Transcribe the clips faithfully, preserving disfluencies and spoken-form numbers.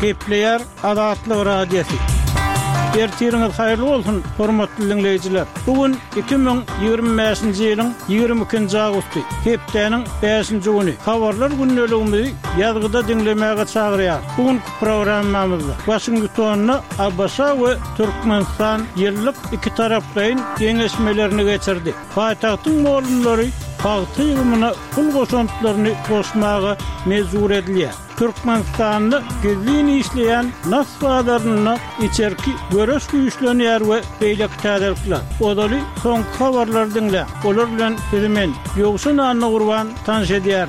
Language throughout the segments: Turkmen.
Gepleyer Adatlyk radiosu. Ertiriniz hayırlı olsun, hormatly dinleyijiler. Bugün iki bin ýygrimi beşinji ýylyň ýygrimi ikinji agusty, hepdeniň beşinji güni. Habarlar günneligimizi ýazgyda dinlemäge çagyrýar. Bugün programmamyzda Washingtonna Abşa we Türkmenistan ýyllyk iki tarapdaýyn geňeşmelerini geçirdi. Paýtagtyň molunlary paýta ýygymyna pul goşantlaryny goşmaga mezur edilýär. Türkmenistan'da gizliğini işleyen nasfadalarına içerki görüş güýçlenýär we beýlek täzelikler. Odaly son habarlar dinle. Olar bilen bizimen ýogşun anna gurban tanış edýär.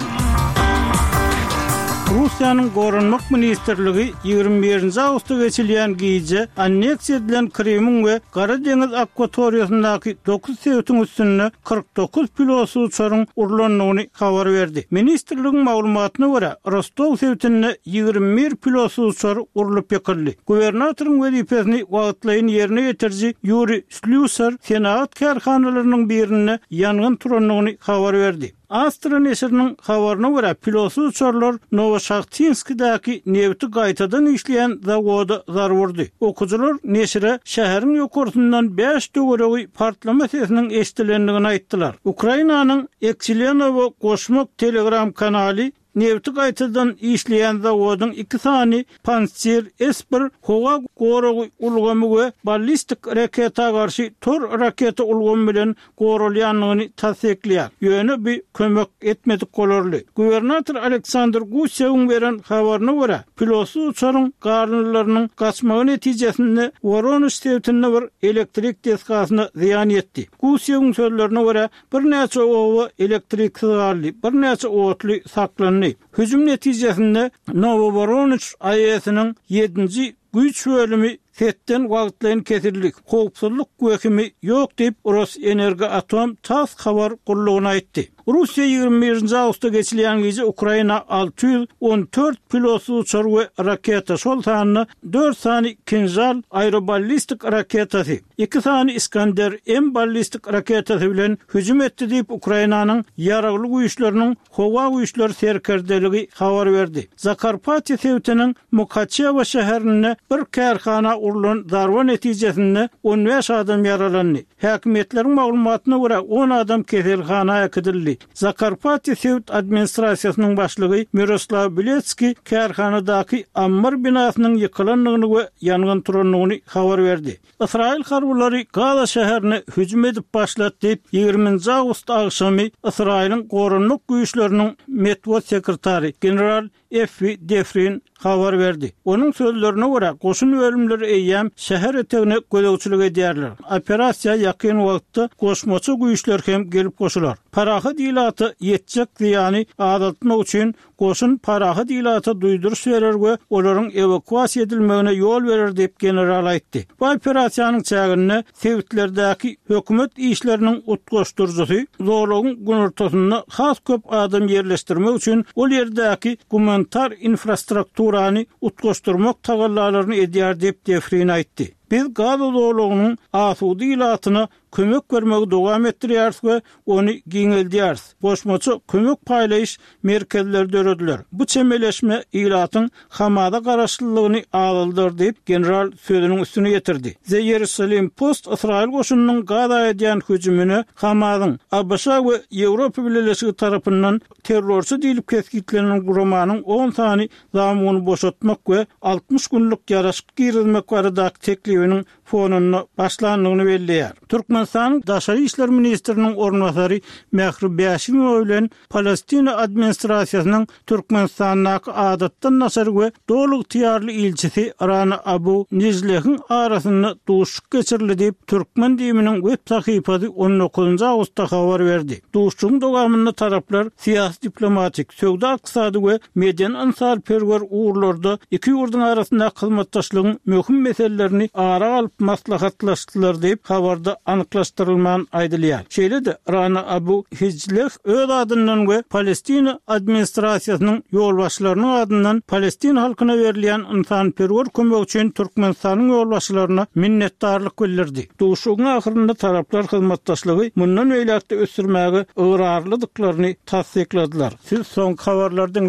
Russiýanyň Gorunmak Ministrligi ýygrimi birinji agustda geçilýän giýje anneksiýa edilen Krymyň we Gara deňiz akwatoriýasyndaky dokuz sewtiň üstünde kırk dokuz pilotsy uçaryň urulanyny habar berdi. Ministrligiň maglumatyna görä, Rostov sewtinde ýygrimi bir pilotsy uçar urulup ýekildi. Gubernatoriň wezipesini wagtlaýyn ýerine ýetirji Yuri Slyusar senat karhanalarynyň birine ýangyn turanyny habar berdi. Astra neşriniň habaryna görä, pilotsy uçarlar Novoshakhtinskdaky nefti gaýtadan işleýän zawoda zarar berdi. Okujylar neşre şäheriň ýokartyndan beş dögeregi partlama sesiniň eşitilendigini aýtdylar. Ukrainanyň Ekselenovo goşmak telegram kanaly nefti gaýtadan işleýän zawodyň iki sany Pantsir S bir howa goragy ulgamy we ballistik raketa garşy tor raketa ulgamy bilen gorulýanyny tasdikleýär. Ýöne bir kömek etmedik golarly. Gubernator Aleksandr Gusevň beren habaryna görä, pilotsy uçaryň garnyrlarynyň gaçmagy netijesinde Voronezh sewtinde bir elektrik deskasyna ziýan ýetdi. Gusevň sözlerine görä, bir näçe owa elektrik sızgarly, bir näçe otly saklandy. Hüjüm netijesinde Novovoronezh aýasynyň ýedinji güýç bölümi setden wagtlaryň kesildik. Howpsuzlyk güýçimi ýok diýip Rus Energi Atom tas habar gurulugyna aýtdy. Russiýa ýygrimi birinji agustda geçilýän giýje Ukraina alty ýüz on dört pilotsy uçar we raketa şol sanyny dört sany Kinjal aeroballistik raketasy, iki sany Iskander M ballistik raketasy bilen hüjüm etdi diýip Ukrainanyň ýaragly güýçleriniň howa güýçleri serkerdeligi habar berdi. Zakarpatya sewtiniň Mukachevo şäherine bir karhana urulan darwa netijesinde on beş adam yaralandy. Häkimetleriň maglumatyna görä on adam keselhanaya ýetdirildi. Zakarpatya Sewt administrasiýasynyň başlygy Miroslav Bilecki karhanadaky ammar binasynyň ýykylandygyny we ýangyn turanyny habar berdi. Israil harbulary Gaza şäherine hüjüm edip başlatdy diýip ýygrimiňji agust agşamy Israiliň gorunmak güýçleriniň medwat sekretary general Efi Defrin habar berdi. Onun sözlerine görä, goşun bölümleri eýýäm şäher etegine gödөгçilik edýärler. Operasiýa ýakyn wagtda goşmaçy güýçler hem gelip goşular. Parahy diýlaty ýetjek diýany adatmak üçin goşun parahy diýlaty duýduruş berer we olaryň evakuasiýa edilmegine ýol berer diýip general aýtdy. Bu operasiýanyň çägine Sewtlerdäki hökümet işleriniň utgoşdurjusy zorlugyň günürtäsinde has köp adam ýerleşdirmek üçin ol ýerdäki humanitar infrastrukturany utgoşdurmak tagallalaryny edýär diýip Defrin aýtdy. Biz Gaza zorlugynyň asudy ilatyna kömek bermegi dowam etdirýäris we ony giňeldýäris. Goşmaçy kömek paýlaýyş merkezleri dörediler. Bu çemeleşme ilatyň Hamada garaşlylygyny aldyr diýip general sözüniň üstüne getirdi. The Jerusalem Post Israil goşunynyň Gaza edýän hüjümini Hamadyň Abşa we Ýewropa Birleşigi tarapyndan terrorçy diýilip keskitlenen guramanyň on sany zamuny boşatmak we altmış günlük ýaraşyk girizmek baradaky teklifiniň fonuna başlandygyny belleýär. Türkmenistan Daşary işler ministriniň ornwasary Mährib Bäşimow bilen Palestina administrasiýasynyň Türkmenistandaky adatdan nasar we doluk tiýarly ilçisi Rana Abu Nizlehin arasynda duşuk geçirildi diýip Türkmen diýiminiň web sahypasy on dokuzunji agustda habar berdi. Duşugyň dowamynda taraplar siýasy, diplomatik, söwda, ykdysady we median ansar perwer uğurlarda iki ýurduň arasynda hyzmatdaşlygyň möhüm meselelerini ara alyp maslahatlaşdylar diýip habarda anyklaşdyrylman aýdylýar. Şeýle-de Rana Abu Hicleh öz adyndan we Palestina administrasiýasynyň ýolbaşçylarynyň adyndan Palestina halkyna berilýän insanperwer kömek üçin Türkmenistanyň ýolbaşçylaryna minnetdarlyk bildirdi. Duşugyň ahyrynda taraplar hyzmatdaşlygy mundan öýläkde ösürmäge ygyrarlydyklaryny tasdikladylar. Siz soň habarlardan